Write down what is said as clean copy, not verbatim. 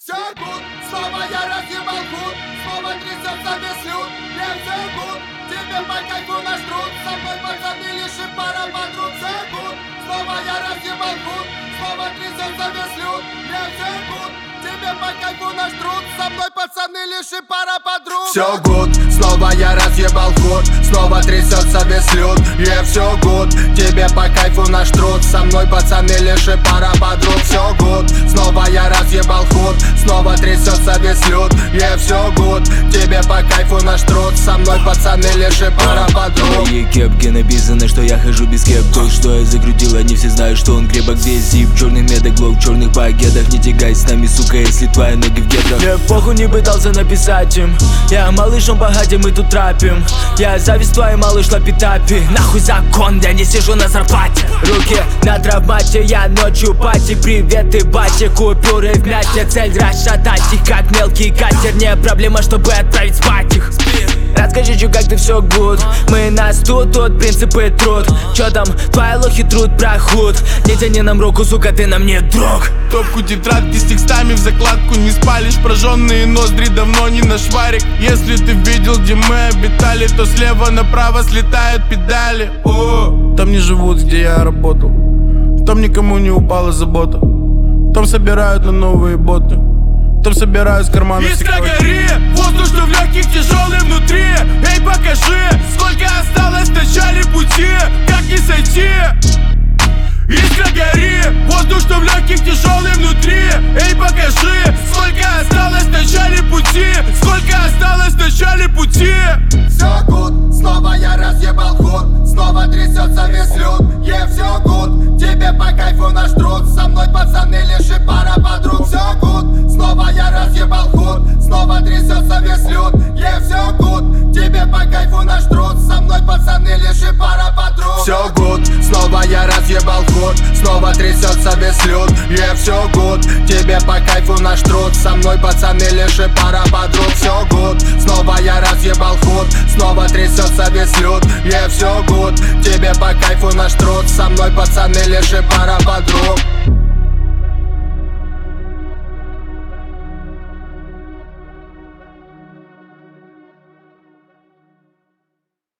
Все гуд, снова я разъебал худ, снова трясется весь люд. Не все гуд, тебе по кайфу наш труд, со мной пацаны лишь и пара подруг. Все гуд, снова я разъебал худ, снова трясется весь люд. Не все гуд, тебе по кайфу наш труд, со мной пацаны лишь и пара подруг. Все гуд, снова я разъебал худ, снова трясется весь люд. Не все гуд, тебе по кайфу наш труд, со мной пацаны лишь и пара подруг. Все гуд, снова я разъебал худ, снова трясется весь люд. Не все гуд, тебе по кайфу наш труд, со мной пацаны лишь и пара подруг. На моей кепке написано, что я хожу без кеп. То, что я закрутил, они все знают, что он крепок. Где зип, черный медоглоу, в черных багетах. Не тягай с нами, сука, если твои ноги в гетрах. Я похуй не пытался написать им, я малышом богате, мы тут трапим. Я зависть твоей малыш лапитапи. Нахуй закон, я не сижу на зарплате. Руки на травмате, я ночью пати. Привет и батя, купюры в мяте. Цель расшатать их, как мелкий катер. Не проблема, чтобы отправить спать их. Расскажи, чё, как ты все гуд. Мы нас тут принципы труд. Чё там, твои лохи труд прохуд. Не тяни нам руку, сука, ты нам не друг. Топку тетрадки с текстами в закладку не спалишь. Прожженные ноздри давно не на шварик. Если ты видел, где мы обитали, то слева направо слетают педали. О, там не живут, где я работал. Там никому не упала забота. Там собирают на новые боты. Там собирают с карманов. Искра гори, воздух, что в легких, тяжелый внутри. Эй, покажи, сколько осталось в начале пути. Как не сойти? Искра гори, воздух, что в легких, тяжелый внутри. Эй, покажи, сколько осталось в начале пути. Сколько осталось в начале пути. Все гуд, снова я разъебал худ, снова трясется весь люд. Yeah, все гуд, тебе по кайфу наш труд, со мной пацаны лишь и пара подруг. Все гуд, снова я разъебал худ, снова трясется весь люд. Yeah, все гуд, тебе по кайфу наш труд, со мной пацаны лишь и пара подруг. Все гуд, снова я разъебал худ, снова трясется весь люд. Yeah, все гуд, тебе по кайфу наш труд, со мной пацаны лишь и пара подруг. Все гуд, снова я разъебал худ, снова трясется весь люд. Yeah, все гуд, тебе по кайфу наш труд, со мной пацаны лишь и пара подруг.